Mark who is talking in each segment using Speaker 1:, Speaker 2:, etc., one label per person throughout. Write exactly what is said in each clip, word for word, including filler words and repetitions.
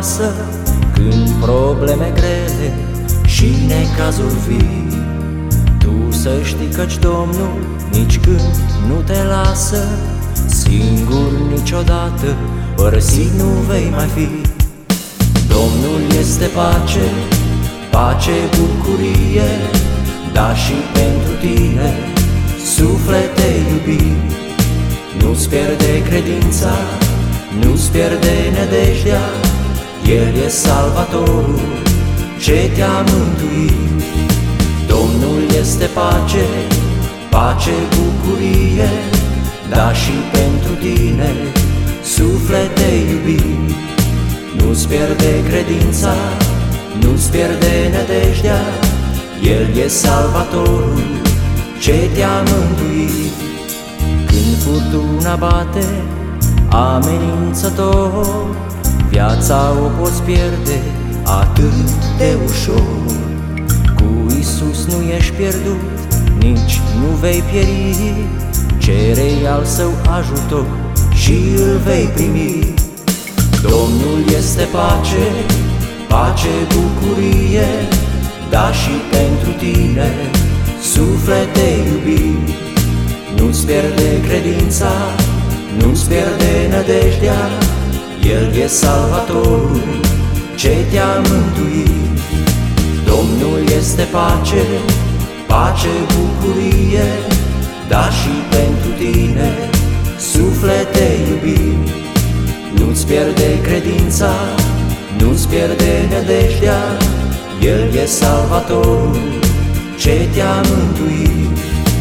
Speaker 1: lasă când probleme grele și necazuri vii. Tu să știi căci Domnul nici când nu te lasă, singur niciodată părăsit nu vei mai fi. Domnul este pace, pace, bucurie, da și pentru tine, suflete iubit. Nu-ți pierde credința, nu-ți pierde nădejdea, El e Salvatorul ce te-a mântuit. Domnul este pace, pace, bucurie, da și pentru tine, suflete iubit. Nu-ți pierde credința, nu-ți pierde nădejdea, El e Salvatorul ce te-a mântuit. Când furtuna bate amenințător, viața o poți pierde atât de ușor. Cu Iisus nu ești pierdut, nici nu vei pieri, cere-i al Său ajutor și îl vei primi. Domnul este pace, pace, bucurie, da și pentru tine, suflete iubit. Nu-ți pierde credința, nu-ți pierde nădejdea, El e Salvatorul ce te-a mântuit. Domnul este pace, pace, bucurie, da și pentru tine, suflete iubit. Nu-ți pierde credința, nu-ți pierde nădejdea, El e Salvatorul ce te-a mântuit.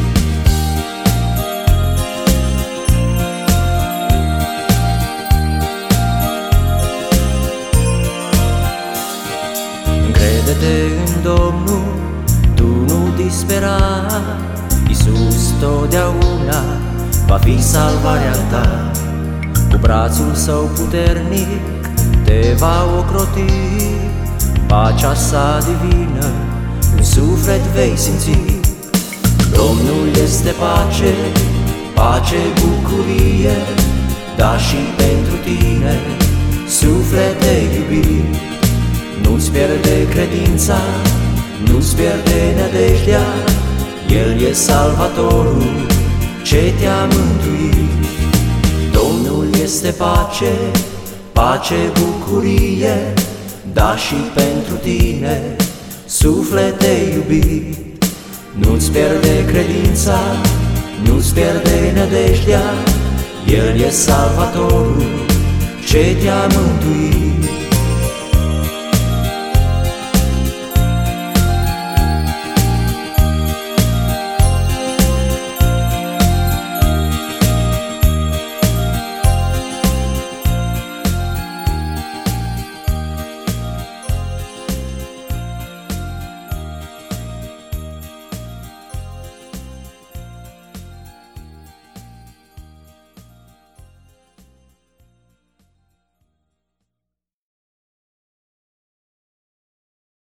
Speaker 1: Crede-te în Domnul, tu nu dispera, Iisus totdeauna va fi salvarea ta. Cu brațul Său puternic te va ocroti, pacea Sa divină în suflet vei simți. Domnul este pace, pace, bucurie, da și pentru tine, suflete iubit. Nu-ți pierde credința, nu-ți pierde nădejdea, El e Salvatorul ce te-a mântuit. Domnul este pace, pace, bucurie, da și pentru tine, suflete iubit. Nu-ți pierde credința, nu-ți pierde nădejdea, El e Salvatorul ce te-a mântuit.